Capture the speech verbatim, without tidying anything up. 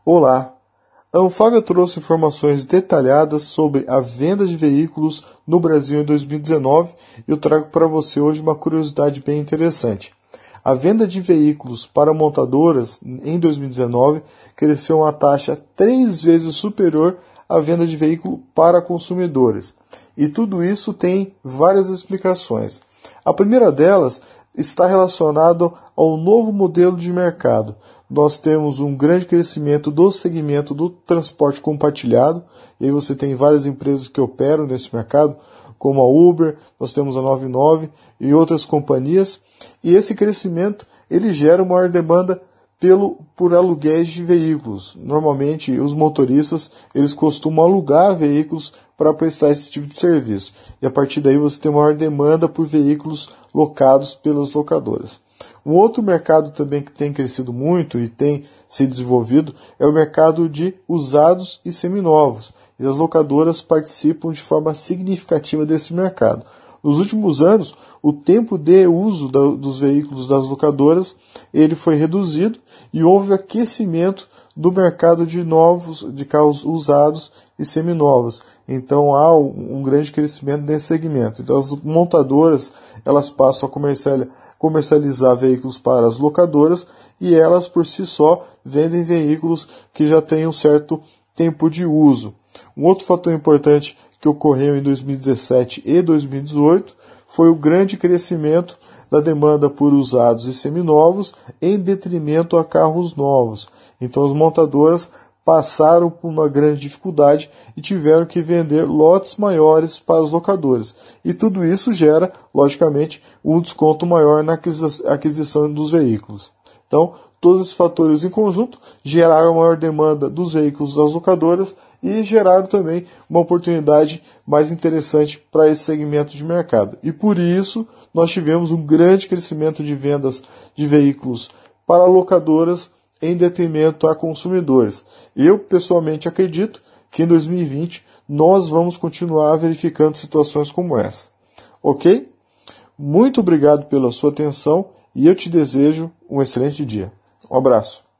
Olá! A Anfávia trouxe informações detalhadas sobre a venda de veículos no Brasil em dois mil e dezenove e eu trago para você hoje uma curiosidade bem interessante. A venda de veículos para montadoras em dois mil e dezenove cresceu uma taxa três vezes superior à venda de veículo para consumidores. E tudo isso tem várias explicações. A primeira delas está relacionada ao novo modelo de mercado. Nós temos um grande crescimento do segmento do transporte compartilhado, e aí você tem várias empresas que operam nesse mercado, como a Uber, nós temos a noventa e nove e outras companhias, e esse crescimento ele gera uma maior demanda pelo, por aluguéis de veículos. Normalmente os motoristas eles costumam alugar veículos para prestar esse tipo de serviço, e a partir daí você tem maior demanda por veículos locados pelas locadoras. Um outro mercado também que tem crescido muito e tem se desenvolvido é o mercado de usados e seminovos. E as locadoras participam de forma significativa desse mercado. Nos últimos anos, o tempo de uso da, dos veículos das locadoras ele foi reduzido e houve aquecimento do mercado de novos, de carros usados e seminovos. Então há um, um grande crescimento nesse segmento. Então as montadoras elas passam a comercializar comercializar veículos para as locadoras e elas por si só vendem veículos que já têm um certo tempo de uso. Um outro fator importante que ocorreu em dois mil e dezessete e dois mil e dezoito foi o grande crescimento da demanda por usados e seminovos em detrimento a carros novos. Então as montadoras passaram por uma grande dificuldade e tiveram que vender lotes maiores para os locadores. E tudo isso gera, logicamente, um desconto maior na aquisição dos veículos. Então, todos esses fatores em conjunto geraram maior demanda dos veículos das locadoras e geraram também uma oportunidade mais interessante para esse segmento de mercado. E por isso, nós tivemos um grande crescimento de vendas de veículos para locadoras em detrimento a consumidores. Eu, pessoalmente, acredito que em dois mil e vinte nós vamos continuar verificando situações como essa. Ok? Muito obrigado pela sua atenção e eu te desejo um excelente dia. Um abraço.